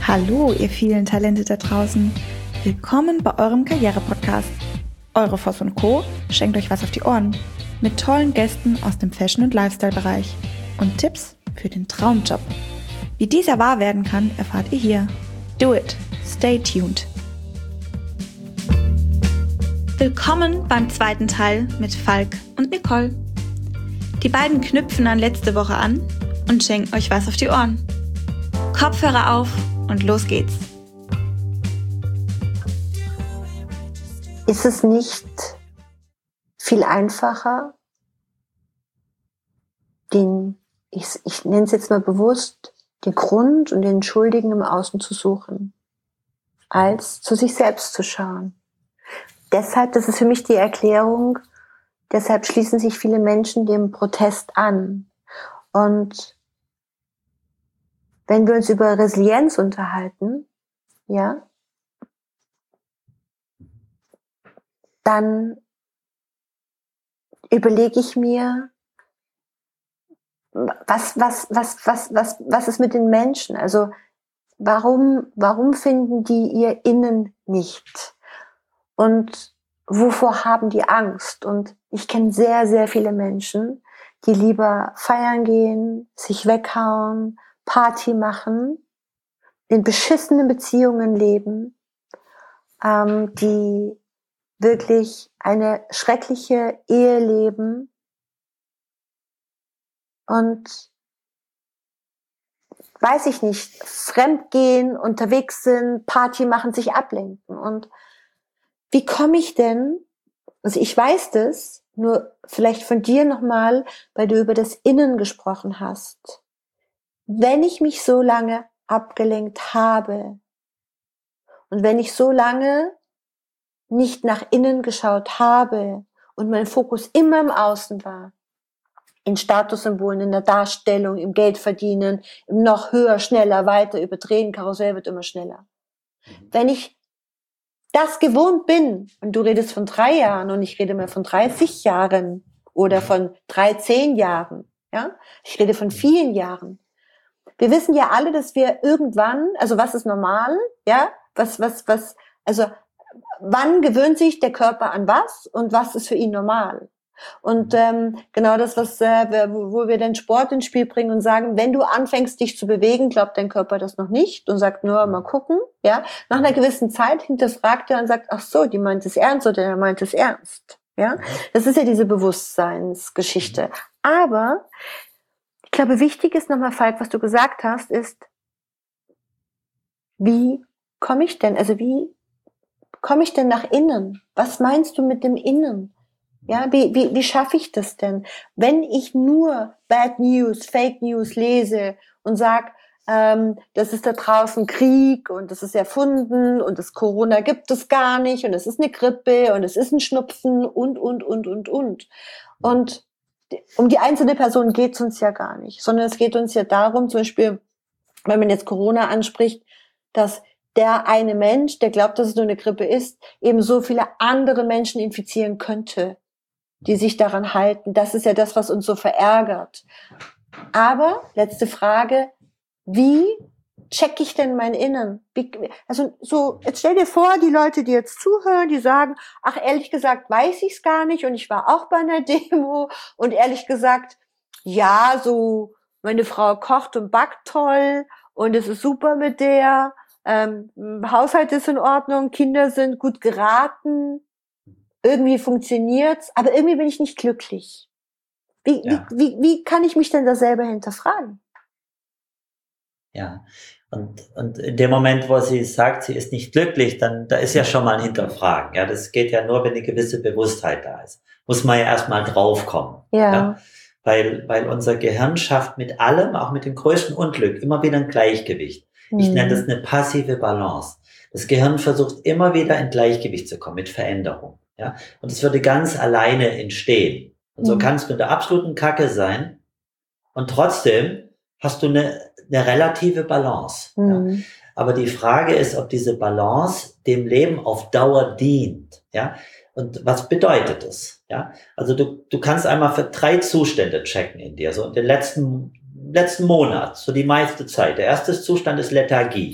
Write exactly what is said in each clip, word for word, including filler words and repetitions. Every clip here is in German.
Hallo, ihr vielen Talente da draußen. Willkommen bei eurem Karriere-Podcast. Eure Voss und Co. schenkt euch was auf die Ohren. Mit tollen Gästen aus dem Fashion- und Lifestyle-Bereich. Und Tipps für den Traumjob. Wie dieser wahr werden kann, erfahrt ihr hier. Do it. Stay tuned. Willkommen beim zweiten Teil mit Falk und Nicole. Die beiden knüpfen an letzte Woche an und schenken euch was auf die Ohren. Kopfhörer auf und los geht's. Ist es nicht viel einfacher, den, ich, ich nenne es jetzt mal bewusst, den Grund und den Schuldigen im Außen zu suchen, als zu sich selbst zu schauen? Deshalb, das ist für mich die Erklärung, deshalb schließen sich viele Menschen dem Protest an. Und wenn wir uns über Resilienz unterhalten, ja, dann überlege ich mir, was, was, was, was, was, was ist mit den Menschen? Also, warum, warum finden die ihr Innen nicht? Und wovor haben die Angst? Und ich kenne sehr, sehr viele Menschen, die lieber feiern gehen, sich weghauen, Party machen, in beschissenen Beziehungen leben, ähm, die wirklich eine schreckliche Ehe leben und, weiß ich nicht, fremdgehen, unterwegs sind, Party machen, sich ablenken. Und wie komme ich denn, also ich weiß das, nur vielleicht von dir nochmal, weil du über das Innen gesprochen hast. Wenn ich mich so lange abgelenkt habe und wenn ich so lange nicht nach innen geschaut habe und mein Fokus immer im Außen war, in Statussymbolen, in der Darstellung, im Geldverdienen, im noch höher, schneller, weiter, überdrehen, Karussell wird immer schneller. Wenn ich das gewohnt bin, und du redest von drei Jahren und ich rede mal von dreißig Jahren oder von dreizehn Jahren, ja, ich rede von vielen Jahren. Wir wissen ja alle, dass wir irgendwann, also was ist normal, ja, was, was, was, also wann gewöhnt sich der Körper an was und was ist für ihn normal? Und ähm, genau das, was äh, wo, wo wir den Sport ins Spiel bringen und sagen, wenn du anfängst, dich zu bewegen, glaubt dein Körper das noch nicht und sagt nur, mal gucken, ja. Nach einer gewissen Zeit hinterfragt er und sagt, ach so, die meint es ernst oder der meint es ernst, ja. Das ist ja diese Bewusstseinsgeschichte. Aber ich glaube, wichtig ist nochmal, Falk, was du gesagt hast, ist, wie komme ich denn, also wie komme ich denn nach innen? Was meinst du mit dem Innen? Ja, wie, wie, wie schaffe ich das denn? Wenn ich nur Bad News, Fake News lese und sag, ähm, das ist da draußen Krieg und das ist erfunden und das Corona gibt es gar nicht und es ist eine Grippe und es ist ein Schnupfen und, und, und, und, und. Und um die einzelne Person geht es uns ja gar nicht, sondern es geht uns ja darum, zum Beispiel, wenn man jetzt Corona anspricht, dass der eine Mensch, der glaubt, dass es nur eine Grippe ist, eben so viele andere Menschen infizieren könnte, die sich daran halten. Das ist ja das, was uns so verärgert. Aber, letzte Frage, wie check ich denn mein Innen? Wie, also so, jetzt stell dir vor, die Leute, die jetzt zuhören, die sagen, ach, ehrlich gesagt weiß ich's gar nicht und ich war auch bei einer Demo und ehrlich gesagt, ja, so, meine Frau kocht und backt toll und es ist super mit der, ähm, Haushalt ist in Ordnung, Kinder sind gut geraten, irgendwie funktioniert's, aber irgendwie bin ich nicht glücklich. Wie, ja. wie, wie, wie kann ich mich denn da selber hinterfragen? Ja, und, und in dem Moment, wo sie sagt, sie ist nicht glücklich, dann, da ist ja schon mal ein Hinterfragen. Ja, das geht ja nur, wenn eine gewisse Bewusstheit da ist. Muss man ja erstmal draufkommen. Ja. ja. Weil, weil unser Gehirn schafft mit allem, auch mit dem größten Unglück, immer wieder ein Gleichgewicht. Mhm. Ich nenne das eine passive Balance. Das Gehirn versucht immer wieder in Gleichgewicht zu kommen, mit Veränderung. Ja, und es würde ganz alleine entstehen. Und so mhm. kann es mit der absoluten Kacke sein. Und trotzdem hast du eine, eine relative Balance. Mhm. Ja. Aber die Frage ist, ob diese Balance dem Leben auf Dauer dient. Ja. Und was bedeutet das? Ja. Also du, du kannst einmal für drei Zustände checken in dir. So in den letzten, letzten Monat, so die meiste Zeit. Der erste Zustand ist Lethargie.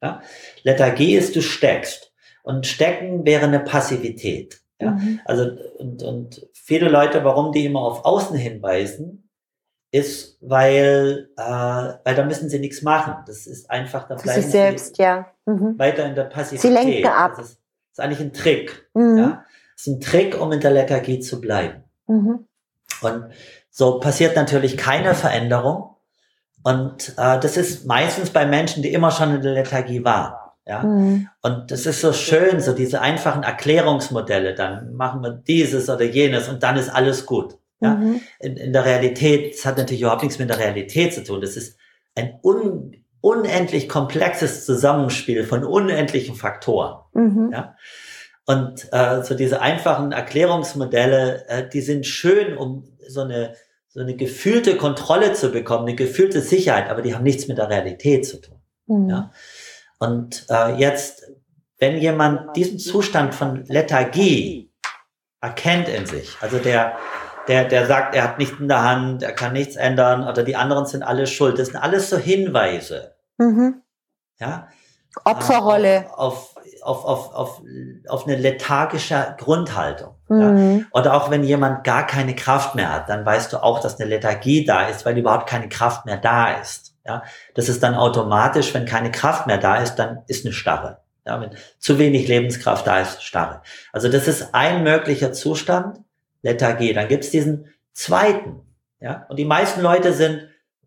Ja? Lethargie ist, du steckst. Und stecken wäre eine Passivität. Ja? Mhm. Also, und, und viele Leute, warum die immer auf Außen hinweisen, ist, weil, äh, weil da müssen sie nichts machen. Das ist einfach, da bleiben sie selbst, ja. Mhm. weiter in der Passivität. Sie lenken ab. Das ist, das ist eigentlich ein Trick. Mhm. Ja? Das ist ein Trick, um in der Lethargie zu bleiben. Mhm. Und so passiert natürlich keine Veränderung. Und äh, das ist meistens bei Menschen, die immer schon in der Lethargie waren. Ja? Mhm. Und das ist so schön, so diese einfachen Erklärungsmodelle. Dann machen wir dieses oder jenes und dann ist alles gut. Ja? Mhm. In, in der Realität, das hat natürlich überhaupt nichts mit der Realität zu tun. Das ist ein un, unendlich komplexes Zusammenspiel von unendlichen Faktoren. Mhm. Ja? Und äh, so diese einfachen Erklärungsmodelle, äh, die sind schön, um so eine so eine gefühlte Kontrolle zu bekommen, eine gefühlte Sicherheit, aber die haben nichts mit der Realität zu tun. Mhm. Ja? Und äh, jetzt, wenn jemand diesen Zustand von Lethargie erkennt in sich, also der der der sagt, er hat nichts in der Hand, er kann nichts ändern oder die anderen sind alle schuld, das sind alles so Hinweise. Mhm. Ja? Opferrolle. Auf, auf, auf, auf, auf eine lethargische Grundhaltung. Mhm. Ja? Oder auch wenn jemand gar keine Kraft mehr hat, dann weißt du auch, dass eine Lethargie da ist, weil überhaupt keine Kraft mehr da ist. Ja? Das ist dann automatisch, wenn keine Kraft mehr da ist, dann ist eine Starre. Ja? Wenn zu wenig Lebenskraft da ist, Starre. Also das ist ein möglicher Zustand, Lethargie. Dann gibt's diesen zweiten. Ja? Und die meisten Leute sind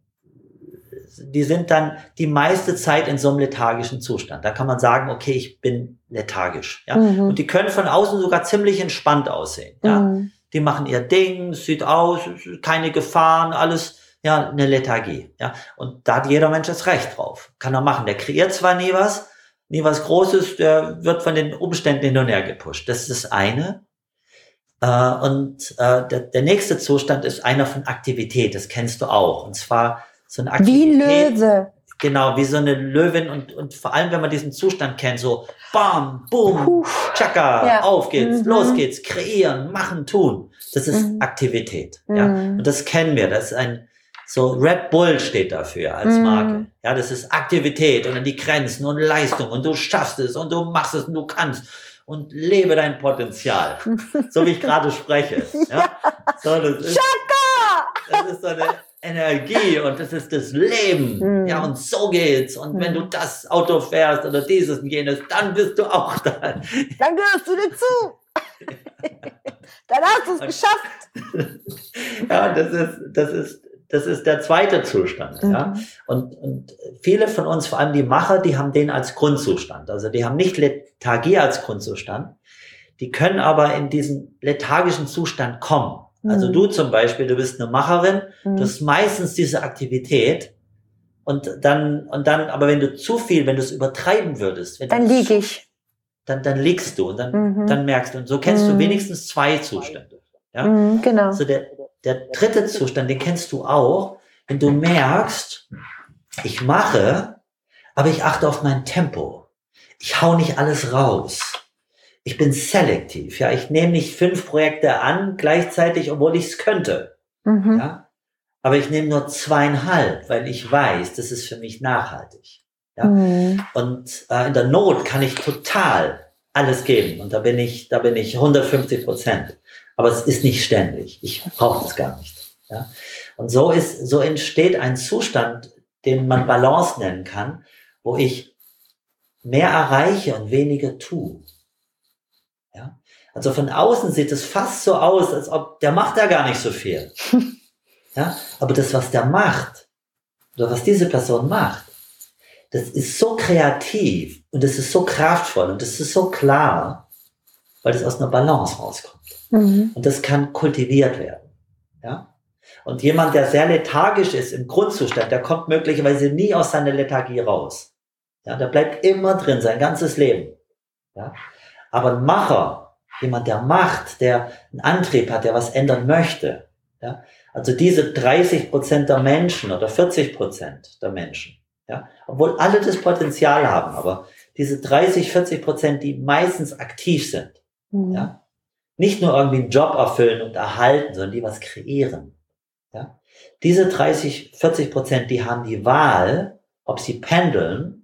die sind dann die meiste Zeit in so einem lethargischen Zustand. Da kann man sagen, okay, ich bin lethargisch. Ja? Mhm. Und die können von außen sogar ziemlich entspannt aussehen. Ja? Mhm. Die machen ihr Ding, sieht aus, keine Gefahren, alles, ja, eine Lethargie. Ja? Und da hat jeder Mensch das Recht drauf. Kann er machen. Der kreiert zwar nie was, nie was Großes, der wird von den Umständen hin und her gepusht. Das ist das eine. Äh, und äh, der, der nächste Zustand ist einer von Aktivität. Das kennst du auch. Und zwar so eine Aktivität, wie Löwe. Genau, wie so eine Löwin und, und vor allem, wenn man diesen Zustand kennt, so bam, boom, tschakka, ja. Auf geht's, mhm. los geht's, kreieren, machen, tun. Das ist mhm. Aktivität. Mhm. Ja. Und das kennen wir. Das ist ein, so Red Bull steht dafür als Marke. Mhm. Ja, das ist Aktivität und dann die Grenzen und Leistung und du schaffst es und du machst es und du kannst und lebe dein Potenzial. So wie ich gerade spreche. Ja. So, das ist, das ist so eine Energie und das ist das Leben. Mhm. Ja, und so geht's. Und mhm. wenn du das Auto fährst oder dieses und jenes, dann bist du auch da. Dann gehörst du dazu. Dann hast du es geschafft. Ja, das ist, das ist, das ist der zweite Zustand. Mhm. Ja. Und, und viele von uns, vor allem die Macher, die haben den als Grundzustand. Also die haben nicht Lethargie als Grundzustand. Die können aber in diesen lethargischen Zustand kommen. Also du zum Beispiel, du bist eine Macherin, mhm. du hast meistens diese Aktivität und dann, und dann, aber wenn du zu viel, wenn du es übertreiben würdest, wenn dann lieg ich. Dann, dann liegst du und dann, mhm. dann merkst du, und so kennst mhm. du wenigstens zwei Zustände. Ja? Mhm, genau. Also der, der dritte Zustand, den kennst du auch, wenn du merkst, ich mache, aber ich achte auf mein Tempo. Ich hau nicht alles raus. Ich bin selektiv, ja, ich nehme nicht fünf Projekte an gleichzeitig, obwohl ich es könnte, mhm. ja, aber ich nehme nur zweieinhalb, weil ich weiß, das ist für mich nachhaltig, ja, mhm. und äh, in der Not kann ich total alles geben und da bin ich, da bin ich hundertfünfzig Prozent, aber es ist nicht ständig, ich brauche das gar nicht, ja, und so ist, so entsteht ein Zustand, den man Balance nennen kann, wo ich mehr erreiche und weniger tue. Ja? Also von außen sieht es fast so aus, als ob der macht da gar nicht so viel. Ja? Aber das, was der macht, oder was diese Person macht, das ist so kreativ und das ist so kraftvoll und das ist so klar, weil das aus einer Balance rauskommt. Mhm. Und das kann kultiviert werden. Ja? Und jemand, der sehr lethargisch ist im Grundzustand, der kommt möglicherweise nie aus seiner Lethargie raus. Ja? Der bleibt immer drin, sein ganzes Leben. Ja? Aber ein Macher, jemand, der macht, der einen Antrieb hat, der was ändern möchte, ja, also diese dreißig Prozent der Menschen oder vierzig Prozent der Menschen, ja, obwohl alle das Potenzial haben, aber diese dreißig, vierzig Prozent, die meistens aktiv sind, mhm. ja, nicht nur irgendwie einen Job erfüllen und erhalten, sondern die was kreieren, ja, diese dreißig, vierzig Prozent, die haben die Wahl, ob sie pendeln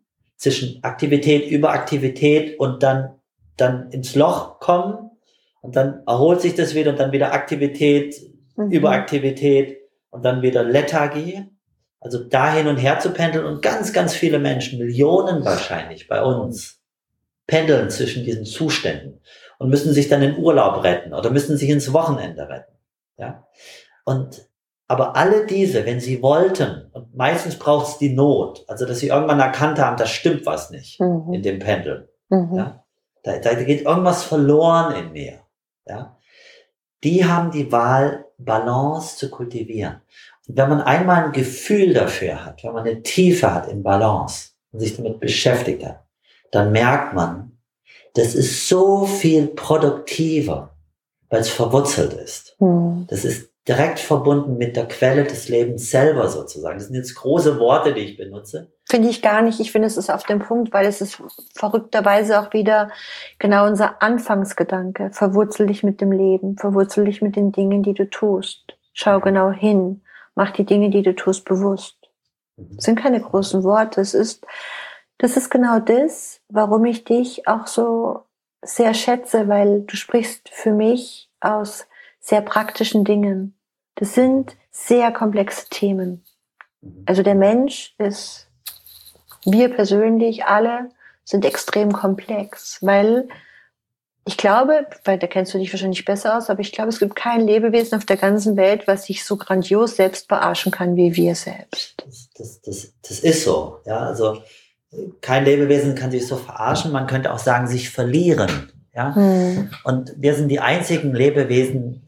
zwischen Aktivität, Überaktivität und dann, dann ins Loch kommen und dann erholt sich das wieder und dann wieder Aktivität, mhm. Überaktivität und dann wieder Lethargie. Also da hin und her zu pendeln und ganz, ganz viele Menschen, Millionen wahrscheinlich bei uns, pendeln zwischen diesen Zuständen und müssen sich dann in Urlaub retten oder müssen sich ins Wochenende retten. Ja? Und aber alle diese, wenn sie wollten, und meistens braucht es die Not, also dass sie irgendwann erkannt haben, da stimmt was nicht mhm. in dem Pendeln. Mhm. Ja? Da, da geht irgendwas verloren in mir. Ja? Die haben die Wahl, Balance zu kultivieren. Und wenn man einmal ein Gefühl dafür hat, wenn man eine Tiefe hat in Balance und sich damit beschäftigt hat, dann merkt man, das ist so viel produktiver, weil es verwurzelt ist. Mhm. Das ist direkt verbunden mit der Quelle des Lebens selber sozusagen. Das sind jetzt große Worte, die ich benutze. Finde ich gar nicht. Ich finde, es ist auf dem Punkt, weil es ist verrückterweise auch wieder genau unser Anfangsgedanke. Verwurzel dich mit dem Leben, verwurzel dich mit den Dingen, die du tust. Schau genau hin, mach die Dinge, die du tust, bewusst. Das sind keine großen Worte. Es ist, das ist genau das, warum ich dich auch so sehr schätze, weil du sprichst für mich aus sehr praktischen Dingen. Das sind sehr komplexe Themen. Also der Mensch ist, wir persönlich alle sind extrem komplex, weil ich glaube, weil da kennst du dich wahrscheinlich besser aus, aber ich glaube, es gibt kein Lebewesen auf der ganzen Welt, was sich so grandios selbst verarschen kann wie wir selbst. Das, das, das, das ist so. Ja, also kein Lebewesen kann sich so verarschen. Man könnte auch sagen, sich verlieren. Ja, hm. Und wir sind die einzigen Lebewesen,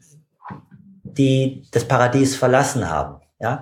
die das Paradies verlassen haben, ja.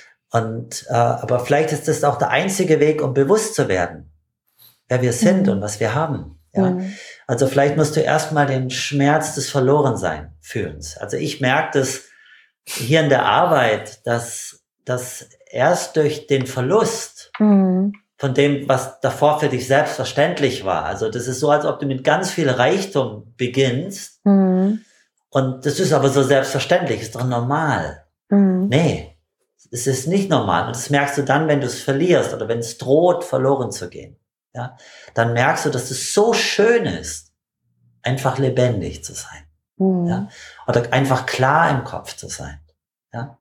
Und äh, aber vielleicht ist das auch der einzige Weg, um bewusst zu werden, wer wir sind mhm. und was wir haben. Ja, mhm. Also vielleicht musst du erstmal den Schmerz des Verlorensein fühlen. Also ich merke das hier in der Arbeit, dass dass erst durch den Verlust mhm. von dem, was davor für dich selbstverständlich war. Also das ist so, als ob du mit ganz viel Reichtum beginnst. Mhm. Und das ist aber so selbstverständlich, ist doch normal. Mhm. Nee, es ist nicht normal. Und das merkst du dann, wenn du es verlierst oder wenn es droht, verloren zu gehen. Ja, dann merkst du, dass es so schön ist, einfach lebendig zu sein. Mhm. Ja, oder einfach klar im Kopf zu sein. Ja,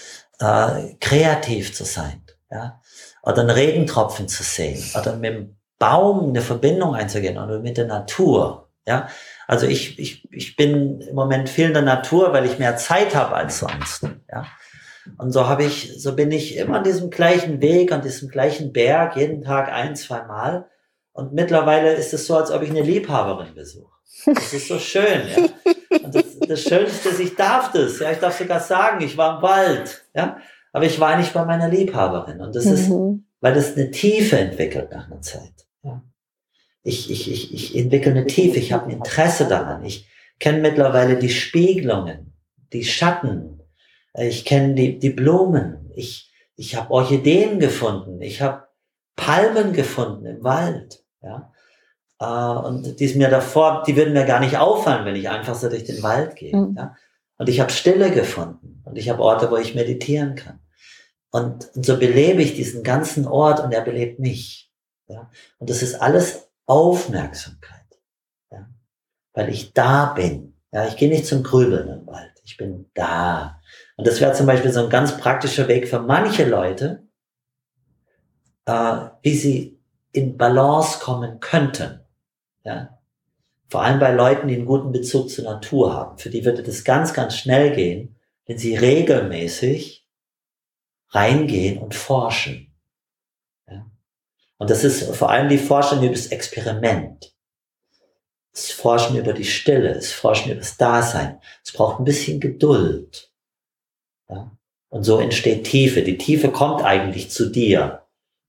äh, kreativ zu sein. Ja, oder einen Regentropfen zu sehen. Oder mit dem Baum eine Verbindung einzugehen oder mit der Natur. Ja, also ich, ich, ich bin im Moment viel in der Natur, weil ich mehr Zeit habe als sonst. Ja. Und so habe ich, so bin ich immer an diesem gleichen Weg, an diesem gleichen Berg, jeden Tag ein, zwei Mal. Und mittlerweile ist es so, als ob ich eine Liebhaberin besuche. Das ist so schön, ja. Und das, das Schönste ist, ich darf das, ja. Ich darf sogar sagen, ich war im Wald, ja. Aber ich war nicht bei meiner Liebhaberin. Und das mhm. ist, weil das eine Tiefe entwickelt nach einer Zeit. Ja. Ich, ich, ich, ich entwickle eine Tiefe, ich habe ein Interesse daran. Ich kenne mittlerweile die Spiegelungen, die Schatten. Ich kenne die, die Blumen. Ich, ich habe Orchideen gefunden. Ich habe Palmen gefunden im Wald. Ja. Und die ist mir davor, die würden mir gar nicht auffallen, wenn ich einfach so durch den Wald gehe. Mhm. Ja. Und ich habe Stille gefunden. Und ich habe Orte, wo ich meditieren kann. Und, und so belebe ich diesen ganzen Ort und er belebt mich. Ja. Und das ist alles Aufmerksamkeit, ja, weil ich da bin. Ja, ich gehe nicht zum Grübeln im Wald, ich bin da. Und das wäre zum Beispiel so ein ganz praktischer Weg für manche Leute, äh, wie sie in Balance kommen könnten. Ja, vor allem bei Leuten, die einen guten Bezug zur Natur haben. Für die würde das ganz, ganz schnell gehen, wenn sie regelmäßig reingehen und forschen. Und das ist vor allem die Forschung über das Experiment. Das Forschen über die Stille, das Forschen über das Dasein. Es braucht ein bisschen Geduld. Ja? Und so entsteht Tiefe. Die Tiefe kommt eigentlich zu dir.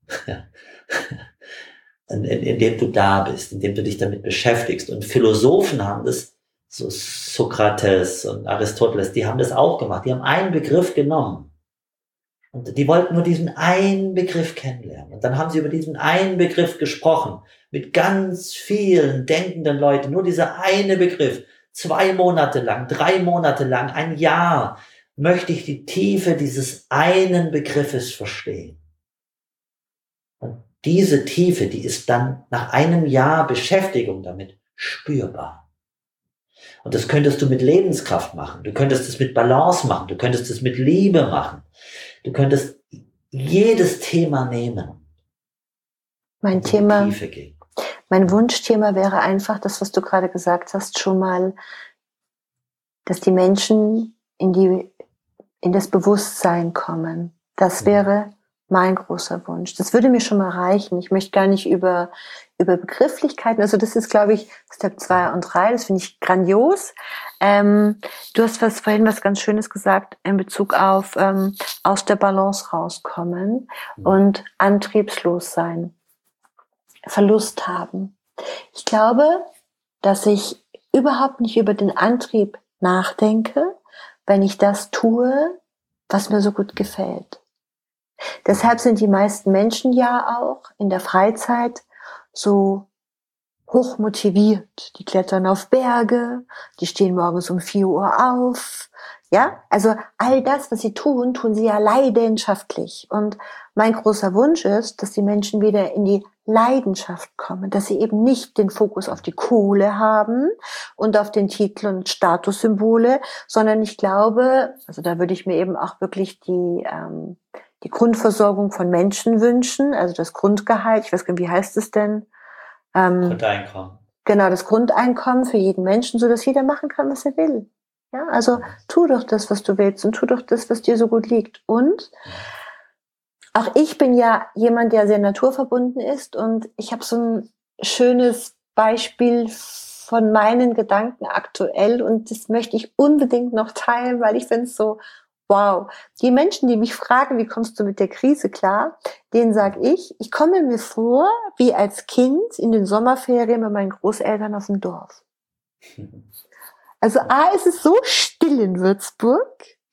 in, in, indem du da bist, indem du dich damit beschäftigst. Und Philosophen haben das, so Sokrates und Aristoteles, die haben das auch gemacht. Die haben einen Begriff genommen. Und die wollten nur diesen einen Begriff kennenlernen. Und dann haben sie über diesen einen Begriff gesprochen. Mit ganz vielen denkenden Leuten. Nur dieser eine Begriff. Zwei Monate lang, drei Monate lang, ein Jahr möchte ich die Tiefe dieses einen Begriffes verstehen. Und diese Tiefe, die ist dann nach einem Jahr Beschäftigung damit spürbar. Und das könntest du mit Lebenskraft machen. Du könntest es mit Balance machen. Du könntest es mit Liebe machen. Du könntest jedes Thema nehmen. Mein Thema, mein Wunschthema wäre einfach das, was du gerade gesagt hast, schon mal, dass die Menschen in die, in das Bewusstsein kommen. Das wäre mein großer Wunsch. Das würde mir schon mal reichen. Ich möchte gar nicht über, über Begrifflichkeiten, also das ist, glaube ich, Step zwei und drei, das finde ich grandios. Ähm, du hast was, vorhin was ganz Schönes gesagt in Bezug auf ähm, aus der Balance rauskommen und antriebslos sein, Verlust haben. Ich glaube, dass ich überhaupt nicht über den Antrieb nachdenke, wenn ich das tue, was mir so gut gefällt. Deshalb sind die meisten Menschen ja auch in der Freizeit so hoch motiviert. Die klettern auf Berge, die stehen morgens um vier Uhr auf. Ja, also all das, was sie tun, tun sie ja leidenschaftlich. Und mein großer Wunsch ist, dass die Menschen wieder in die Leidenschaft kommen, dass sie eben nicht den Fokus auf die Kohle haben und auf den Titel und Statussymbole, sondern ich glaube, also da würde ich mir eben auch wirklich die ähm, die Grundversorgung von Menschen wünschen, also das Grundgehalt, ich weiß gar nicht, wie heißt es denn? Ähm, Grundeinkommen. Genau, das Grundeinkommen für jeden Menschen, so dass jeder machen kann, was er will. Ja, also tu doch das, was du willst und tu doch das, was dir so gut liegt. Und auch ich bin ja jemand, der sehr naturverbunden ist und ich habe so ein schönes Beispiel von meinen Gedanken aktuell und das möchte ich unbedingt noch teilen, weil ich finde es so wow. Die Menschen, die mich fragen, wie kommst du mit der Krise klar, denen sage ich, ich komme mir vor wie als Kind in den Sommerferien bei meinen Großeltern auf dem Dorf. Also A, es ist so still in Würzburg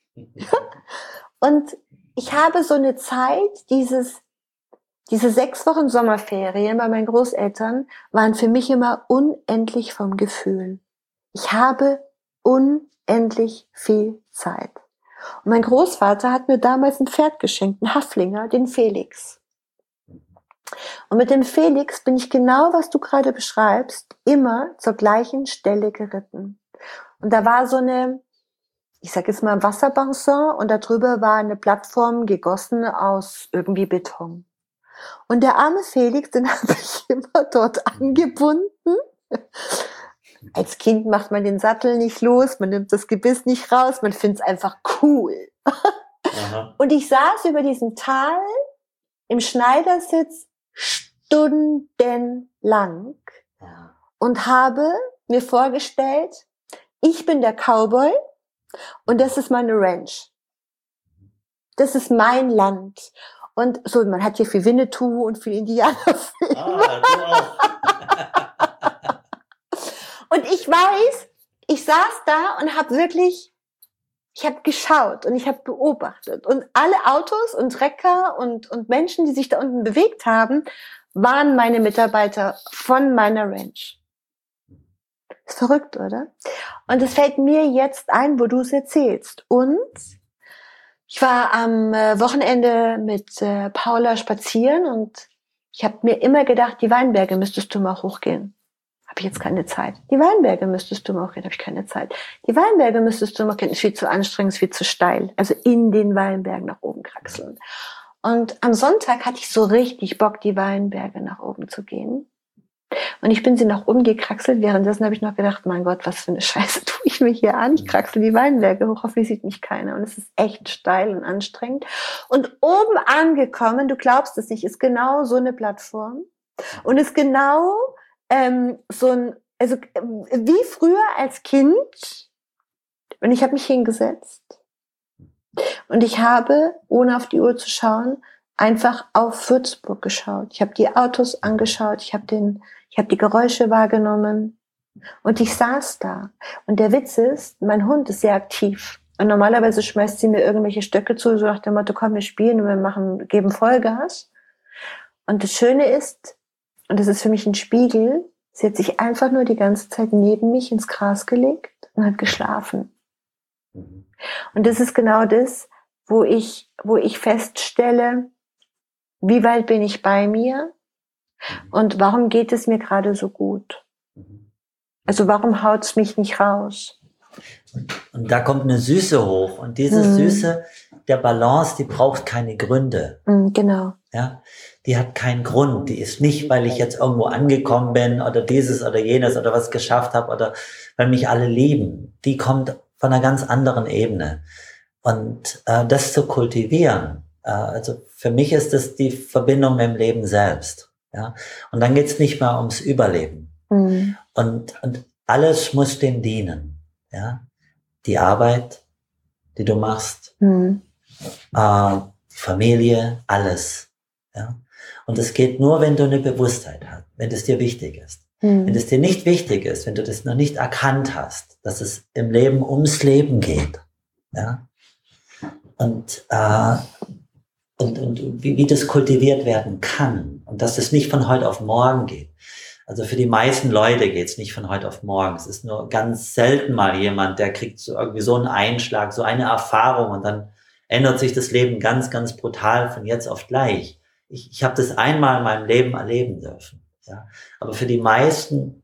und ich habe so eine Zeit, dieses, diese sechs Wochen Sommerferien bei meinen Großeltern waren für mich immer unendlich vom Gefühl. Ich habe unendlich viel Zeit. Und mein Großvater hat mir damals ein Pferd geschenkt, einen Haflinger, den Felix. Und mit dem Felix bin ich genau, was du gerade beschreibst, immer zur gleichen Stelle geritten. Und da war so eine, ich sag jetzt mal Wasserbassin und darüber war eine Plattform gegossen aus irgendwie Beton. Und der arme Felix, den habe ich immer dort angebunden. Als Kind macht man den Sattel nicht los, man nimmt das Gebiss nicht raus, man findet es einfach cool. Aha. Und ich saß über diesem Tal im Schneidersitz stundenlang und habe mir vorgestellt, ich bin der Cowboy und das ist meine Ranch. Das ist mein Land. Und so, man hat hier viel Winnetou und viel Indianerfilme. Ah, du auch. Und ich weiß, ich saß da und habe wirklich, ich habe geschaut und ich habe beobachtet. Und alle Autos und Trecker und, und Menschen, die sich da unten bewegt haben, waren meine Mitarbeiter von meiner Ranch. Ist verrückt, oder? Und es fällt mir jetzt ein, wo du es erzählst. Und ich war am Wochenende mit äh, Paula spazieren und ich habe mir immer gedacht, die Weinberge müsstest du mal hochgehen. Habe ich jetzt keine Zeit. Die Weinberge müsstest du mal hochgehen, habe ich keine Zeit. Die Weinberge müsstest du mal hochgehen, ist viel zu anstrengend, ist viel zu steil. Also in den Weinbergen nach oben kraxeln. Und am Sonntag hatte ich so richtig Bock, die Weinberge nach oben zu gehen. Und ich bin sie nach oben gekraxelt. Währenddessen habe ich noch gedacht, mein Gott, was für eine Scheiße tue ich mir hier an. Ich kraxel die Weinberge hoch, hoffentlich sieht mich keiner. Und es ist echt steil und anstrengend. Und oben angekommen, du glaubst es nicht, ist genau so eine Plattform. Und ist genau ähm, so ein, also wie früher als Kind. Und ich habe mich hingesetzt. Und ich habe, ohne auf die Uhr zu schauen, einfach auf Würzburg geschaut. Ich habe die Autos angeschaut, ich habe den, ich habe die Geräusche wahrgenommen und ich saß da. Und der Witz ist, mein Hund ist sehr aktiv und normalerweise schmeißt sie mir irgendwelche Stöcke zu, so nach dem Motto, komm, wir spielen und wir machen, geben Vollgas. Und das Schöne ist, und das ist für mich ein Spiegel, sie hat sich einfach nur die ganze Zeit neben mich ins Gras gelegt und hat geschlafen. Und das ist genau das, wo ich, wo ich feststelle, wie weit bin ich bei mir Und warum geht es mir gerade so gut? Also warum haut's mich nicht raus? Und da kommt eine Süße hoch. Und diese mhm. Süße der Balance, die braucht keine Gründe. Mhm, genau. Ja, die hat keinen Grund. Die ist nicht, weil ich jetzt irgendwo angekommen bin oder dieses oder jenes oder was geschafft habe oder weil mich alle lieben. Die kommt von einer ganz anderen Ebene. Und äh, das zu kultivieren, äh, also für mich ist das die Verbindung mit dem Leben selbst. Ja, und dann geht's nicht mehr ums Überleben. Mhm. Und, und alles muss dem dienen. Ja, die Arbeit, die du machst, mhm. äh, Familie, alles. Ja, und es geht nur, wenn du eine Bewusstheit hast, wenn es dir wichtig ist. Mhm. Wenn es dir nicht wichtig ist, wenn du das noch nicht erkannt hast, dass es im Leben ums Leben geht. Ja, und, äh, und, und wie, wie das kultiviert werden kann und dass es nicht von heute auf morgen geht. Also für die meisten Leute geht's nicht von heute auf morgen. Es ist nur ganz selten mal jemand, der kriegt so irgendwie so einen Einschlag, so eine Erfahrung und dann ändert sich das Leben ganz, ganz brutal von jetzt auf gleich. Ich, ich habe das einmal in meinem Leben erleben dürfen. Ja, aber für die meisten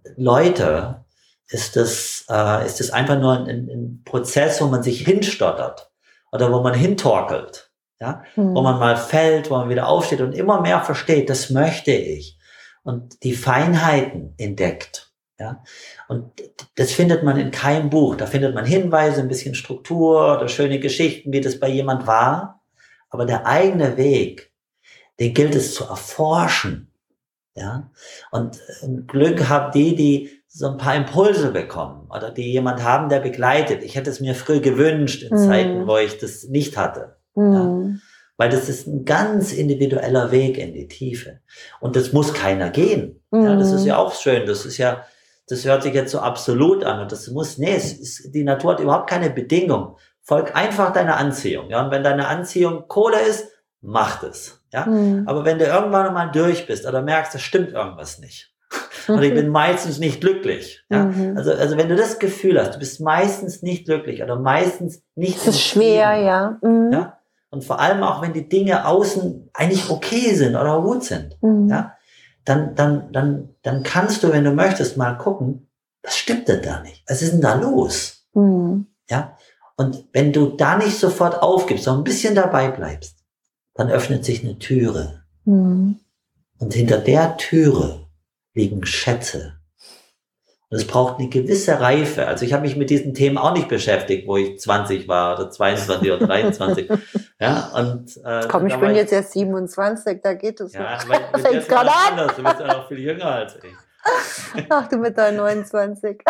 Leute ist das äh, ist das einfach nur ein, ein Prozess, wo man sich hinstottert oder wo man hintorkelt, ja, hm. wo man mal fällt, wo man wieder aufsteht und immer mehr versteht, das möchte ich. Und die Feinheiten entdeckt, ja. Und das findet man in keinem Buch. Da findet man Hinweise, ein bisschen Struktur oder schöne Geschichten, wie das bei jemand war. Aber der eigene Weg, den gilt es zu erforschen, ja. Und Glück haben die, die so ein paar Impulse bekommen oder die jemand haben, der begleitet. Ich hätte es mir früh gewünscht in mm. Zeiten, wo ich das nicht hatte, mm. ja. Weil das ist ein ganz individueller Weg in die Tiefe. Und das muss keiner gehen. Mhm. Ja, das ist ja auch schön. Das ist ja, das hört sich jetzt so absolut an. Und das muss, nee, es ist, die Natur hat überhaupt keine Bedingung. Folg einfach deiner Anziehung. Ja, und wenn deine Anziehung Kohle ist, mach das. Ja, mhm. aber wenn du irgendwann mal durch bist oder merkst, da stimmt irgendwas nicht. Und ich bin meistens nicht glücklich. Ja, mhm. also, also wenn du das Gefühl hast, du bist meistens nicht glücklich oder meistens nicht. Das ist schwer, ja. Mhm. Ja. Und vor allem auch, wenn die Dinge außen eigentlich okay sind oder gut sind, mhm. ja, dann, dann, dann, dann kannst du, wenn du möchtest, mal gucken, was stimmt denn da nicht? Was ist denn da los? Mhm. Ja. Und wenn du da nicht sofort aufgibst, sondern ein bisschen dabei bleibst, dann öffnet sich eine Türe. Mhm. Und hinter der Türe liegen Schätze. Und es braucht eine gewisse Reife. Also ich habe mich mit diesen Themen auch nicht beschäftigt, wo ich zwanzig war oder zweiundzwanzig oder dreiundzwanzig. Ja, und, äh, Komm, ich bin ich, jetzt erst siebenundzwanzig, da geht es ja, noch. Da fängt's gerade an. Anders. Du bist ja noch viel jünger als ich. Ach, du mit deinen neunundzwanzig.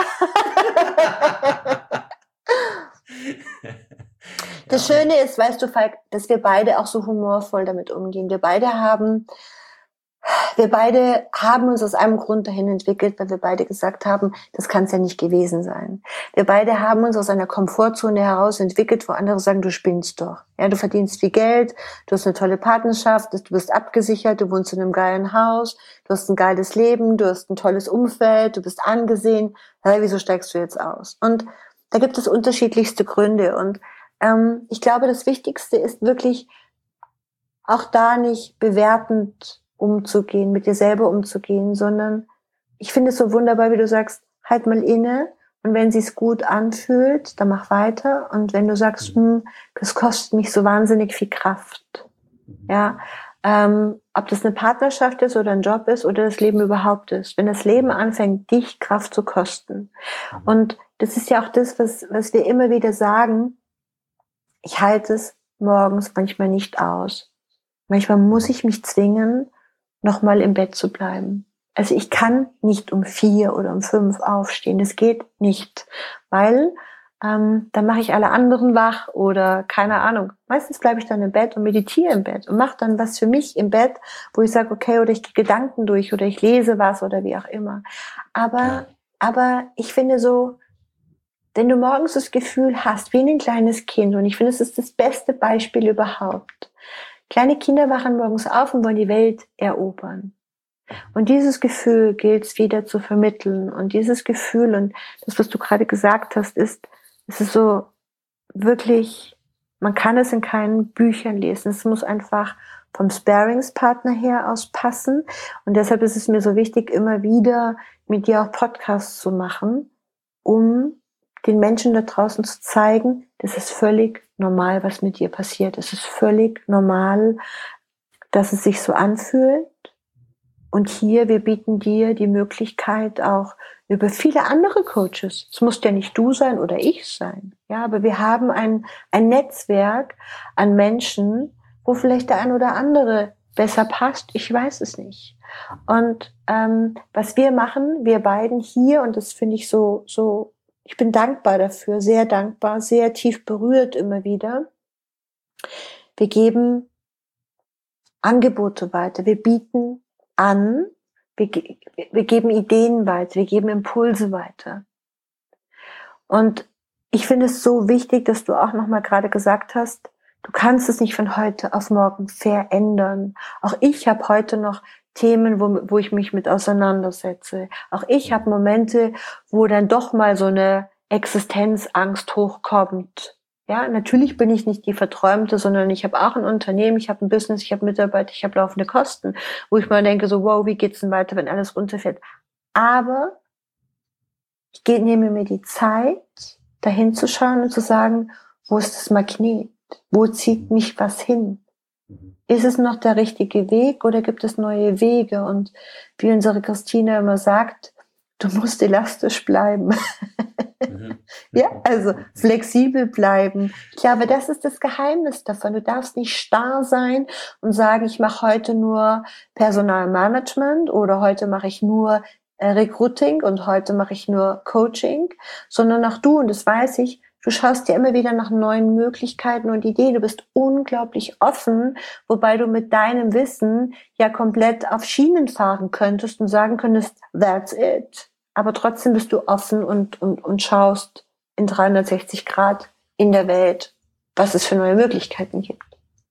Das ja. Schöne ist, weißt du, Falk, dass wir beide auch so humorvoll damit umgehen. Wir beide haben Wir beide haben uns aus einem Grund dahin entwickelt, weil wir beide gesagt haben, das kann es ja nicht gewesen sein. Wir beide haben uns aus einer Komfortzone heraus entwickelt, wo andere sagen, du spinnst doch. Ja, du verdienst viel Geld, du hast eine tolle Partnerschaft, du bist abgesichert, du wohnst in einem geilen Haus, du hast ein geiles Leben, du hast ein tolles Umfeld, du bist angesehen. Hey, wieso steigst du jetzt aus? Und da gibt es unterschiedlichste Gründe. Und ähm, ich glaube, das Wichtigste ist wirklich auch da nicht bewertend umzugehen, mit dir selber umzugehen, sondern ich finde es so wunderbar, wie du sagst, halt mal inne und wenn sich's gut anfühlt, dann mach weiter und wenn du sagst, hm, das kostet mich so wahnsinnig viel Kraft, ja, ähm, ob das eine Partnerschaft ist oder ein Job ist oder das Leben überhaupt ist, wenn das Leben anfängt, dich Kraft zu kosten und das ist ja auch das, was, was wir immer wieder sagen, ich halte es morgens manchmal nicht aus, manchmal muss ich mich zwingen, nochmal im Bett zu bleiben. Also ich kann nicht um vier oder um fünf aufstehen. Das geht nicht, weil ähm, dann mache ich alle anderen wach oder keine Ahnung. Meistens bleibe ich dann im Bett und meditiere im Bett und mache dann was für mich im Bett, wo ich sage, okay, oder ich gehe Gedanken durch oder ich lese was oder wie auch immer. Aber, aber ich finde so, wenn du morgens das Gefühl hast, wie ein kleines Kind, und ich finde, es ist das beste Beispiel überhaupt. Kleine Kinder wachen morgens auf und wollen die Welt erobern. Und dieses Gefühl gilt es wieder zu vermitteln. Und dieses Gefühl und das, was du gerade gesagt hast, ist, es ist so wirklich, man kann es in keinen Büchern lesen. Es muss einfach vom Sparingspartner her aus passen. Und deshalb ist es mir so wichtig, immer wieder mit dir auch Podcasts zu machen, um den Menschen da draußen zu zeigen, das ist völlig normal, was mit dir passiert. Es ist völlig normal, dass es sich so anfühlt. Und hier, wir bieten dir die Möglichkeit auch über viele andere Coaches. Es muss ja nicht du sein oder ich sein. Ja, aber wir haben ein, ein Netzwerk an Menschen, wo vielleicht der ein oder andere besser passt. Ich weiß es nicht. Und ähm, was wir machen, wir beiden hier, und das finde ich so, so, ich bin dankbar dafür, sehr dankbar, sehr tief berührt immer wieder. Wir geben Angebote weiter, wir bieten an, wir, wir geben Ideen weiter, wir geben Impulse weiter. Und ich finde es so wichtig, dass du auch nochmal gerade gesagt hast, du kannst es nicht von heute auf morgen verändern. Auch ich habe heute noch Themen, wo, wo ich mich mit auseinandersetze. Auch ich habe Momente, wo dann doch mal so eine Existenzangst hochkommt. Ja, natürlich bin ich nicht die Verträumte, sondern ich habe auch ein Unternehmen, ich habe ein Business, ich habe Mitarbeiter, ich habe laufende Kosten, wo ich mal denke so, wow, wie geht's denn weiter, wenn alles runterfällt? Aber ich gehe, nehme mir die Zeit, dahin zu schauen und zu sagen, wo ist das Magnet? Wo zieht mich was hin? Ist es noch der richtige Weg oder gibt es neue Wege? Und wie unsere Christina immer sagt, du musst elastisch bleiben. Mhm. Ja, also flexibel bleiben. Ich glaube, das ist das Geheimnis davon. Du darfst nicht starr sein und sagen, ich mache heute nur Personalmanagement oder heute mache ich nur äh, Recruiting und heute mache ich nur Coaching, sondern auch du, und das weiß ich, du schaust dir immer wieder nach neuen Möglichkeiten und Ideen. Du bist unglaublich offen, wobei du mit deinem Wissen ja komplett auf Schienen fahren könntest und sagen könntest, that's it. Aber trotzdem bist du offen und, und, und schaust in dreihundertsechzig Grad in der Welt, was es für neue Möglichkeiten gibt.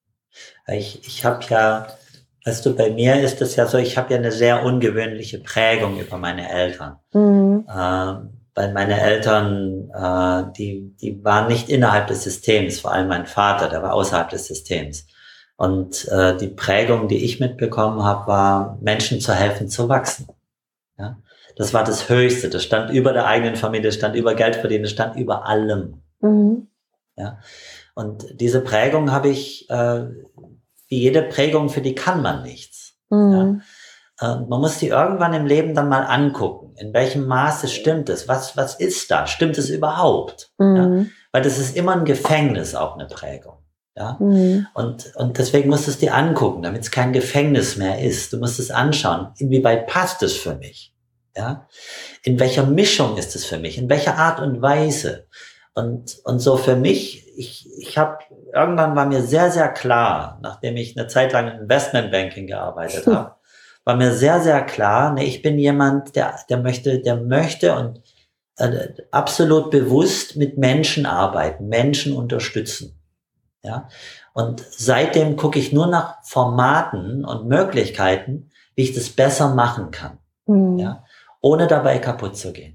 Ich, ich habe ja, weißt du, bei mir ist es ja so, ich habe ja eine sehr ungewöhnliche Prägung über meine Eltern. Mhm. Ähm, weil meine Eltern, äh, die, die waren nicht innerhalb des Systems, vor allem mein Vater, der war außerhalb des Systems. Und äh, die Prägung, die ich mitbekommen habe, war, Menschen zu helfen, zu wachsen. Ja? Das war das Höchste. Das stand über der eigenen Familie, das stand über Geld verdienen, das stand über allem. Mhm. Ja? Und diese Prägung habe ich, äh, wie jede Prägung, für die kann man nichts. Mhm. Ja? Äh, man muss die irgendwann im Leben dann mal angucken. In welchem Maße stimmt es? Was, was ist da? Stimmt es überhaupt? Mhm. Ja? Weil das ist immer ein Gefängnis, auch eine Prägung. Ja? Mhm. Und, und deswegen musst du es dir angucken, damit es kein Gefängnis mehr ist. Du musst es anschauen. Inwieweit passt es für mich? Ja? In welcher Mischung ist es für mich? In welcher Art und Weise? Und, und so für mich, ich, ich habe, irgendwann war mir sehr, sehr klar, nachdem ich eine Zeit lang in Investmentbanking gearbeitet hm. habe, war mir sehr, sehr klar, ne, ich bin jemand, der, der möchte, der möchte und äh, absolut bewusst mit Menschen arbeiten, Menschen unterstützen. Ja? Und seitdem gucke ich nur nach Formaten und Möglichkeiten, wie ich das besser machen kann. Hm. Ja? Ohne dabei kaputt zu gehen.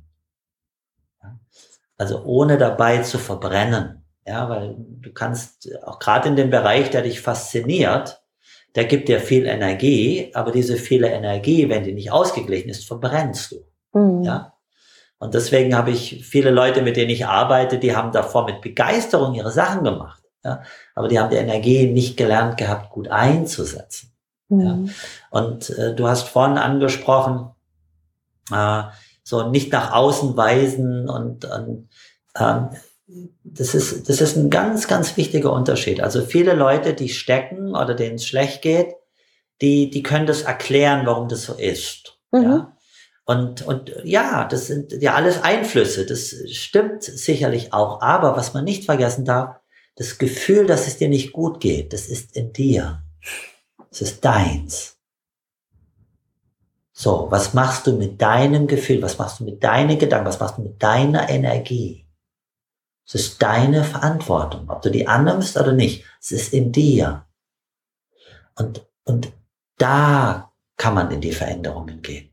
Ja? Also ohne dabei zu verbrennen. Ja, weil du kannst, auch gerade in dem Bereich, der dich fasziniert, der gibt dir viel Energie, aber diese viele Energie, wenn die nicht ausgeglichen ist, verbrennst du. Mhm. Ja? Und deswegen habe ich viele Leute, mit denen ich arbeite, die haben davor mit Begeisterung ihre Sachen gemacht. Ja? Aber die haben die Energie nicht gelernt gehabt, gut einzusetzen. Mhm. Ja? Und äh, du hast vorhin angesprochen, äh, so nicht nach außen weisen und, und ähm, das ist, das ist ein ganz, ganz wichtiger Unterschied. Also viele Leute, die stecken oder denen es schlecht geht, die, die können das erklären, warum das so ist. Mhm. Ja? Und, und ja, das sind ja alles Einflüsse. Das stimmt sicherlich auch. Aber was man nicht vergessen darf, das Gefühl, dass es dir nicht gut geht, das ist in dir. Das ist deins. So, was machst du mit deinem Gefühl? Was machst du mit deinen Gedanken? Was machst du mit deiner Energie? Es ist deine Verantwortung, ob du die annimmst oder nicht. Es ist in dir. Und, und da kann man in die Veränderungen gehen.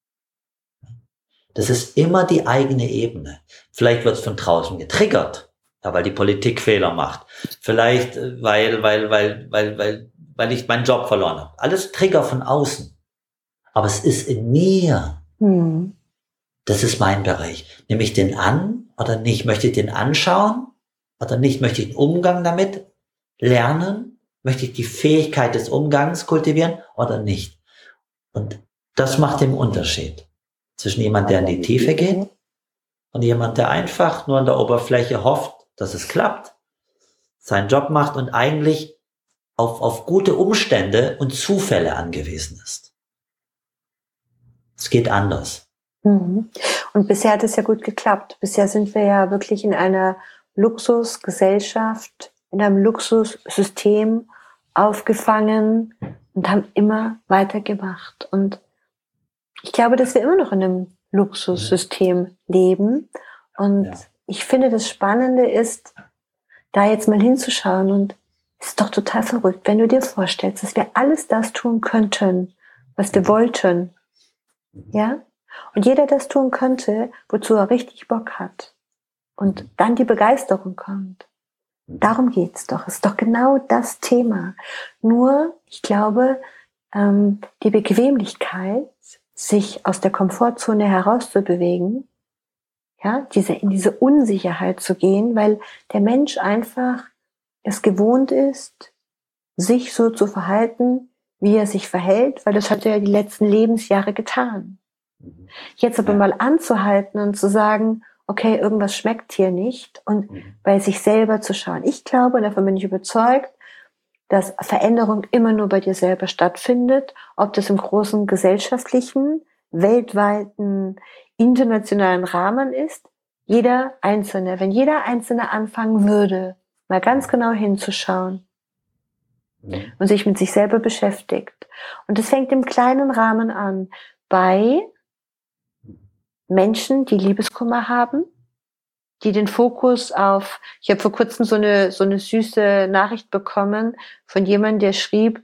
Das ist immer die eigene Ebene. Vielleicht wird es von draußen getriggert. Ja, weil die Politik Fehler macht. Vielleicht, weil, weil, weil, weil, weil, weil ich meinen Job verloren habe. Alles Trigger von außen. Aber es ist in mir. Mhm. Das ist mein Bereich. Nehme ich den an oder nicht? Möchte ich den anschauen oder nicht? Möchte ich den Umgang damit lernen? Möchte ich die Fähigkeit des Umgangs kultivieren oder nicht? Und das macht den Unterschied zwischen jemand, der in die Tiefe geht und jemand, der einfach nur an der Oberfläche hofft, dass es klappt, seinen Job macht und eigentlich auf, auf gute Umstände und Zufälle angewiesen ist. Es geht anders. Mhm. Und bisher hat es ja gut geklappt. Bisher sind wir ja wirklich in einer Luxusgesellschaft, in einem Luxussystem aufgefangen und haben immer weitergemacht. Und ich glaube, dass wir immer noch in einem Luxussystem leben. Und ja. Ich finde, das Spannende ist, da jetzt mal hinzuschauen. Und es ist doch total verrückt, wenn du dir vorstellst, dass wir alles das tun könnten, was wir wollten. Ja? Und jeder das tun könnte, wozu er richtig Bock hat. Und dann die Begeisterung kommt. Darum geht's doch. Es ist doch genau das Thema. Nur, ich glaube, ähm, die Bequemlichkeit, sich aus der Komfortzone herauszubewegen, ja, diese, in diese Unsicherheit zu gehen, weil der Mensch einfach es gewohnt ist, sich so zu verhalten, wie er sich verhält, weil das hat er ja die letzten Lebensjahre getan. Jetzt aber mal anzuhalten und zu sagen, okay, irgendwas schmeckt hier nicht und bei sich selber zu schauen. Ich glaube, und davon bin ich überzeugt, dass Veränderung immer nur bei dir selber stattfindet, ob das im großen gesellschaftlichen, weltweiten, internationalen Rahmen ist. Jeder Einzelne, wenn jeder Einzelne anfangen würde, mal ganz genau hinzuschauen und sich mit sich selber beschäftigt. Und das fängt im kleinen Rahmen an, bei Menschen, die Liebeskummer haben, die den Fokus auf, ich habe vor kurzem so eine so eine süße Nachricht bekommen von jemandem, der schrieb,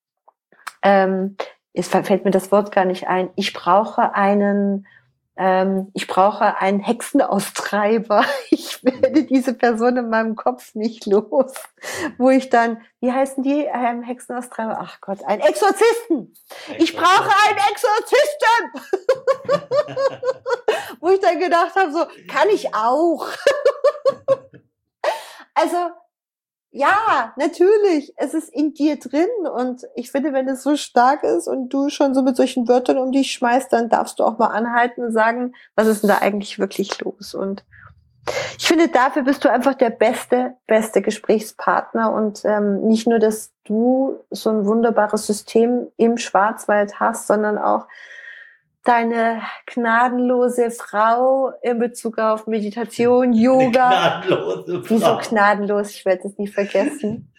ähm, es fällt mir das Wort gar nicht ein, ich brauche einen, ähm, ich brauche einen Hexenaustreiber. Ich werde diese Person in meinem Kopf nicht los. Wo ich dann, wie heißen die ähm, Hexenaustreiber? Ach Gott, einen Exorzisten. Ich brauche einen Exorzisten. Wo ich dann gedacht habe, so, kann ich auch. Also, ja, natürlich, es ist in dir drin und ich finde, wenn es so stark ist und du schon so mit solchen Wörtern um dich schmeißt, dann darfst du auch mal anhalten und sagen, was ist denn da eigentlich wirklich los? Und ich finde, dafür bist du einfach der beste, beste Gesprächspartner und ähm, nicht nur, dass du so ein wunderbares System im Schwarzwald hast, sondern auch deine gnadenlose Frau in Bezug auf Meditation, Yoga. Gnadenlose Frau. Wieso gnadenlos? Ich werde es nie vergessen.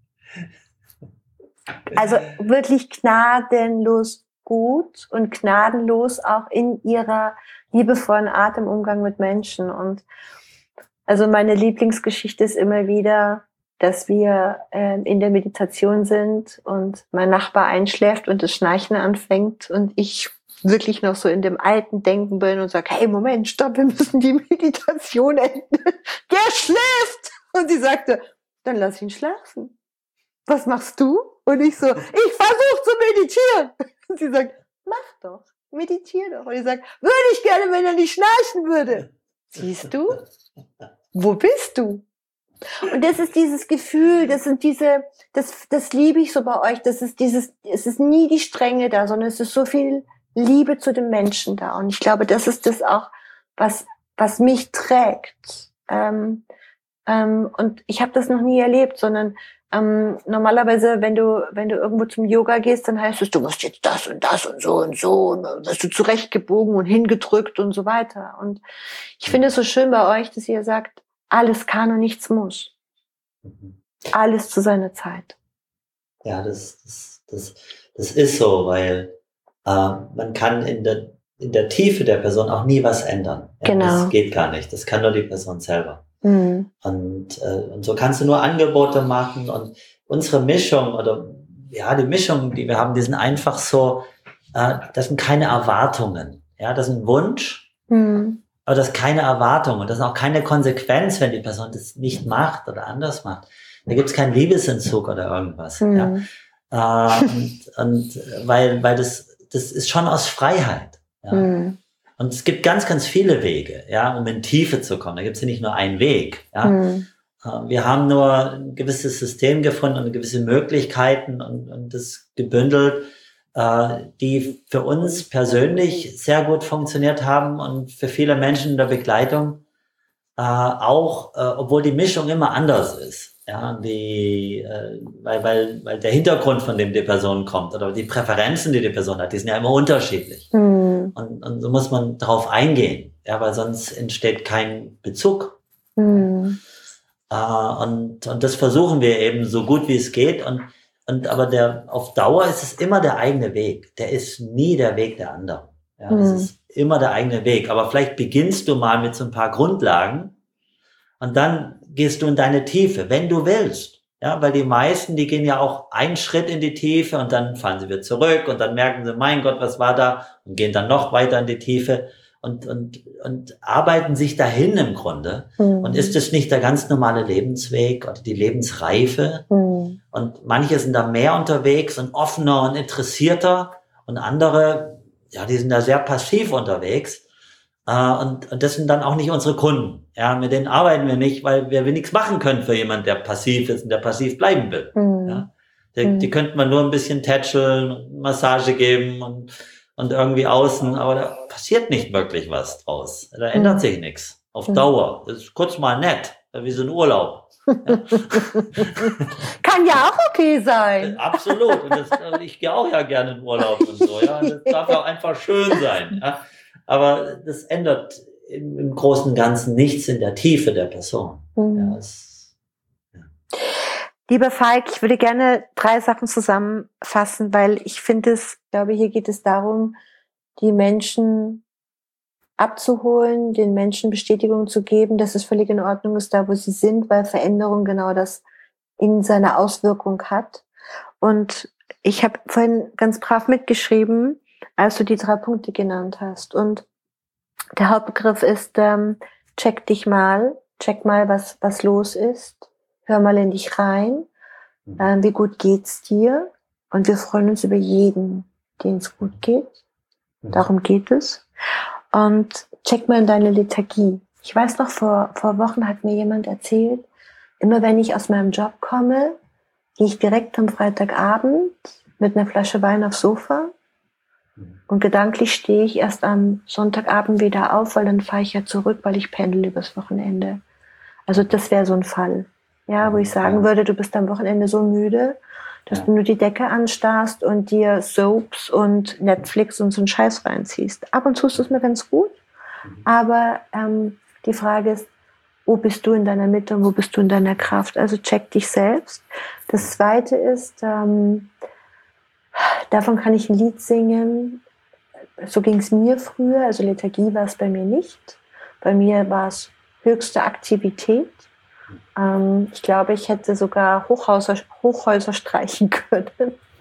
Also wirklich gnadenlos gut und gnadenlos auch in ihrer liebevollen Art im Umgang mit Menschen. Und also meine Lieblingsgeschichte ist immer wieder, dass wir äh, in der Meditation sind und mein Nachbar einschläft und das Schnarchen anfängt und ich wirklich noch so in dem alten Denken bin und sage, hey, Moment, stopp, wir müssen die Meditation enden. Der schläft! Und sie sagte, dann lass ihn schlafen. Was machst du? Und ich so, ich versuche zu meditieren. Und sie sagt, mach doch, meditier doch. Und ich sage, würde ich gerne, wenn er nicht schnarchen würde. Siehst du? Wo bist du? Und das ist dieses Gefühl, das sind diese, das, das liebe ich so bei euch, das ist dieses, es ist nie die Strenge da, sondern es ist so viel Liebe zu den Menschen da. Und ich glaube, das ist das auch, was was mich trägt. Ähm, ähm, und ich habe das noch nie erlebt, sondern ähm, normalerweise, wenn du wenn du irgendwo zum Yoga gehst, dann heißt es, du musst jetzt das und das und so und so und dann wirst du zurechtgebogen und hingedrückt und so weiter. Und ich finde es so schön bei euch, dass ihr sagt, alles kann und nichts muss. Alles zu seiner Zeit. Ja, das das das, das ist so, weil Uh, man kann in der, in der Tiefe der Person auch nie was ändern. Ja, genau. Das geht gar nicht. Das kann nur die Person selber. Mhm. Und, äh, und so kannst du nur Angebote machen und unsere Mischung oder ja, die Mischung, die wir haben, die sind einfach so, äh, das sind keine Erwartungen. Ja, das ist ein Wunsch. Mhm. aber das ist keine Erwartung und das ist auch keine Konsequenz, wenn die Person das nicht macht oder anders macht. Da gibt es keinen Liebesentzug oder irgendwas. Mhm. Ja? Äh, und, und weil, weil das, das ist schon aus Freiheit. Ja? Mhm. Und es gibt ganz, ganz viele Wege, ja, um in Tiefe zu kommen. Da gibt es ja nicht nur einen Weg. Ja? Mhm. Wir haben nur ein gewisses System gefunden und gewisse Möglichkeiten und, und das gebündelt, äh, die für uns persönlich sehr gut funktioniert haben und für viele Menschen in der Begleitung äh, auch, äh, obwohl die Mischung immer anders ist. Ja, die, äh, weil, weil, weil der Hintergrund, von dem die Person kommt oder die Präferenzen, die die Person hat, die sind ja immer unterschiedlich. Mhm. Und, und so muss man darauf eingehen, ja, weil sonst entsteht kein Bezug. Mhm. Uh, und, und das versuchen wir eben so gut wie es geht. Und, und aber der, auf Dauer ist es immer der eigene Weg. Der ist nie der Weg der anderen. Ja, mhm. Es ist immer der eigene Weg. Aber vielleicht beginnst du mal mit so ein paar Grundlagen und dann gehst du in deine Tiefe, wenn du willst. Ja, weil die meisten, die gehen ja auch einen Schritt in die Tiefe und dann fallen sie wieder zurück und dann merken sie, mein Gott, was war da? Und gehen dann noch weiter in die Tiefe. Und, und, und arbeiten sich dahin im Grunde. Mhm. Und ist es nicht der ganz normale Lebensweg oder die Lebensreife? Mhm. Und manche sind da mehr unterwegs und offener und interessierter und andere, ja, die sind da sehr passiv unterwegs. Äh, und, und das sind dann auch nicht unsere Kunden. Ja, mit denen arbeiten wir nicht, weil wir, wir nichts machen können für jemanden, der passiv ist und der passiv bleiben will. Mhm. Ja, die, mhm. die könnten wir nur ein bisschen tätscheln, Massage geben und und irgendwie außen, aber da passiert nicht wirklich was draus. Da ändert mhm. sich nichts. Auf mhm. Dauer. Das ist kurz mal nett, wie so ein Urlaub. Ja. Kann ja auch okay sein. Absolut. Und das, ich gehe auch ja gerne in Urlaub und so. Ja. Das darf ja auch einfach schön sein. Ja. Aber das ändert im, im Großen und Ganzen nichts in der Tiefe der Person. Mhm. Ja, es, ja. Lieber Falk, ich würde gerne drei Sachen zusammenfassen, weil ich finde es, ich glaube, hier geht es darum, die Menschen abzuholen, den Menschen Bestätigung zu geben, dass es völlig in Ordnung ist, da wo sie sind, weil Veränderung genau das in seiner Auswirkung hat. Und ich habe vorhin ganz brav mitgeschrieben, als du die drei Punkte genannt hast. Und der Hauptbegriff ist, ähm, check dich mal, check mal, was, was los ist. Hör mal in dich rein, ähm, wie gut geht's dir? Und wir freuen uns über jeden, denen es gut geht. Darum geht es. Und check mal in deine Lethargie. Ich weiß noch, vor, vor Wochen hat mir jemand erzählt, immer wenn ich aus meinem Job komme, gehe ich direkt am Freitagabend mit einer Flasche Wein aufs Sofa und gedanklich stehe ich erst am Sonntagabend wieder auf, weil dann fahre ich ja zurück, weil ich pendel übers Wochenende. Also das wäre so ein Fall. Ja, wo ich sagen würde, du bist am Wochenende so müde, dass ja. du nur die Decke anstarrst und dir Soaps und Netflix und so einen Scheiß reinziehst. Ab und zu ist es mir ganz gut, aber ähm, die Frage ist, wo bist du in deiner Mitte und wo bist du in deiner Kraft? Also check dich selbst. Das Zweite ist, ähm, davon kann ich ein Lied singen. So ging es mir früher, also Lethargie war es bei mir nicht. Bei mir war es höchste Aktivität. Ähm, ich glaube, ich hätte sogar Hochhäuser, Hochhäuser streichen können.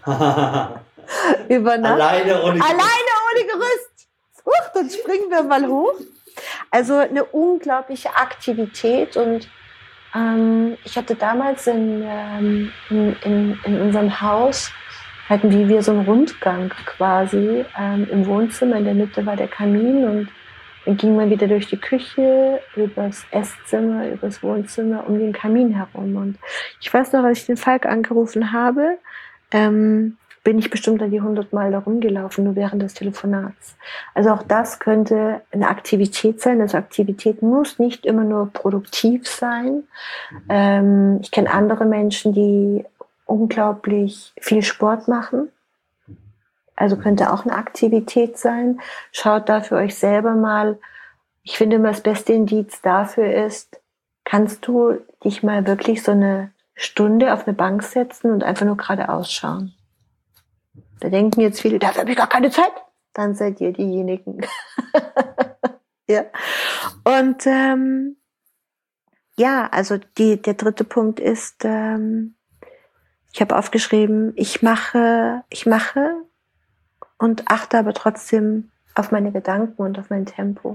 Über Nacht. Alleine ohne Gerüst. Alleine ohne Gerüst. Huch, dann springen wir mal hoch. Also eine unglaubliche Aktivität. Und ähm, ich hatte damals in, ähm, in, in, in unserem Haus, hatten wir so einen Rundgang quasi ähm, im Wohnzimmer. In der Mitte war der Kamin und dann ging man wieder durch die Küche, übers Esszimmer, übers Wohnzimmer, um den Kamin herum. Und ich weiß noch, als ich den Falk angerufen habe, ähm, bin ich bestimmt an die hundert Mal da rumgelaufen, nur während des Telefonats. Also auch das könnte eine Aktivität sein. Also Aktivität muss nicht immer nur produktiv sein. Ähm, ich kenne andere Menschen, die unglaublich viel Sport machen. Also könnte auch eine Aktivität sein. Schaut da für euch selber mal. Ich finde immer, das beste Indiz dafür ist, kannst du dich mal wirklich so eine Stunde auf eine Bank setzen und einfach nur geradeaus schauen. Da denken jetzt viele, dafür habe ich gar keine Zeit. Dann seid ihr diejenigen. Ja. Und ähm, ja, also die, der dritte Punkt ist, ähm, ich habe aufgeschrieben, ich mache, ich mache und achte aber trotzdem auf meine Gedanken und auf mein Tempo.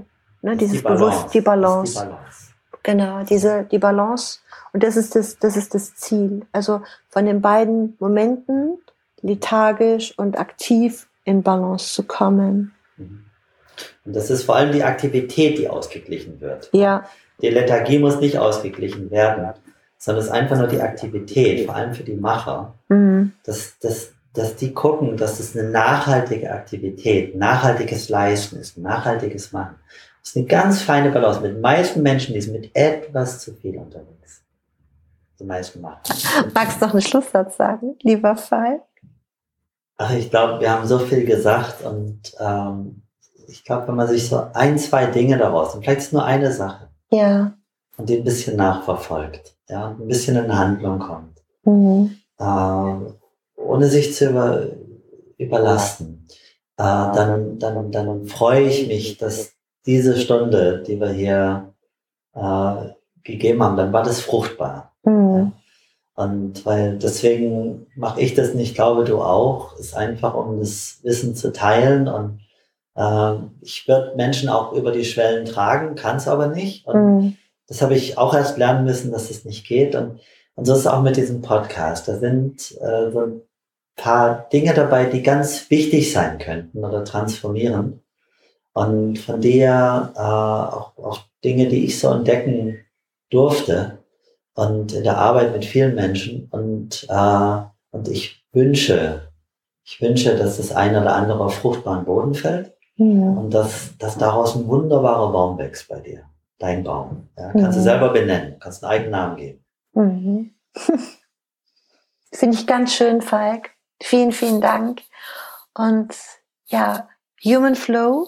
Ne? Dieses die Balance. Bewusst, die Balance. Die Balance. Genau, diese, die Balance. Und das ist das, das ist das Ziel. Also von den beiden Momenten, lethargisch und aktiv in Balance zu kommen. Und das ist vor allem die Aktivität, die ausgeglichen wird. Ja. Die Lethargie muss nicht ausgeglichen werden, sondern es ist einfach nur die Aktivität, vor allem für die Macher, Mhm. dass, dass, dass die gucken, dass es eine nachhaltige Aktivität, nachhaltiges Leisten ist, nachhaltiges Machen. Das ist eine ganz feine Balance. Mit den meisten Menschen, die sind mit etwas zu viel unterwegs. Die meisten machen. Magst du noch einen Schlusssatz sagen, lieber Fall? Ach, ich glaube, wir haben so viel gesagt und ähm, ich glaube, wenn man sich so ein, zwei Dinge daraus, und vielleicht ist nur eine Sache, Ja. und die ein bisschen nachverfolgt, ja, und ein bisschen in Handlung kommt, Mhm. äh, ohne sich zu über, überlasten, äh, dann, dann, dann freue ich mich, dass diese Stunde, die wir hier äh, gegeben haben, dann war das fruchtbar. Mhm. Ja. Und weil deswegen mache ich das nicht, glaube du auch, ist einfach, um das Wissen zu teilen. Und äh, ich würde Menschen auch über die Schwellen tragen, kann es aber nicht. Und Mhm. das habe ich auch erst lernen müssen, dass es nicht geht. Und, und so ist es auch mit diesem Podcast. Da sind äh, so ein paar Dinge dabei, die ganz wichtig sein könnten oder transformieren. Und von der äh, auch, auch Dinge, die ich so entdecken durfte und in der Arbeit mit vielen Menschen. Und, äh, und ich wünsche, ich wünsche, dass das eine oder andere auf fruchtbaren Boden fällt Mhm. und dass, dass daraus ein wunderbarer Baum wächst bei dir. Dein Baum. Ja, kannst Mhm. du selber benennen, kannst einen eigenen Namen geben. Mhm. Finde ich ganz schön, Falk. Vielen, vielen Dank. Und ja, Human Flow,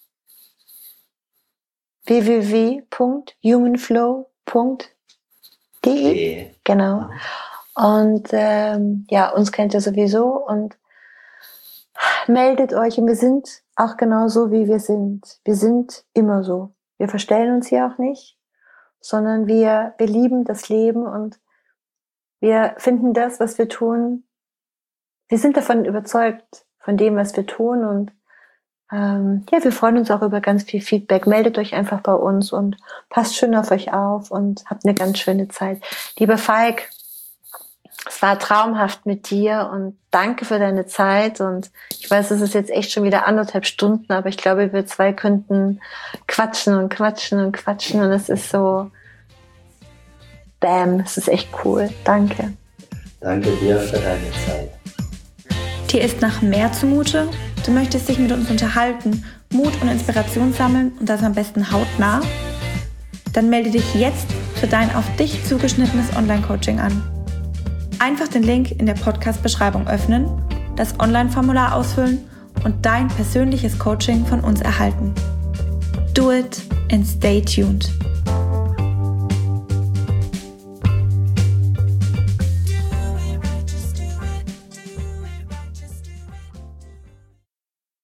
w w w punkt humanflow punkt d e. Okay. Genau. Und ähm, ja, uns kennt ihr sowieso und meldet euch. Und wir sind auch genau so, wie wir sind. Wir sind immer so. Wir verstellen uns hier auch nicht, sondern wir, wir lieben das Leben und wir finden das, was wir tun. Wir sind davon überzeugt, von dem, was wir tun. Und ähm, ja, wir freuen uns auch über ganz viel Feedback. Meldet euch einfach bei uns und passt schön auf euch auf und habt eine ganz schöne Zeit. Lieber Falk, es war traumhaft mit dir und danke für deine Zeit. Und ich weiß, es ist jetzt echt schon wieder anderthalb Stunden, aber ich glaube, wir zwei könnten quatschen und quatschen und quatschen. Und es ist so, bam, es ist echt cool. Danke. Danke dir für deine Zeit. Dir ist nach mehr zumute? Du möchtest dich mit uns unterhalten, Mut und Inspiration sammeln und das am besten hautnah? Dann melde dich jetzt für dein auf dich zugeschnittenes Online-Coaching an. Einfach den Link in der Podcast-Beschreibung öffnen, das Online-Formular ausfüllen und dein persönliches Coaching von uns erhalten. Do it and stay tuned.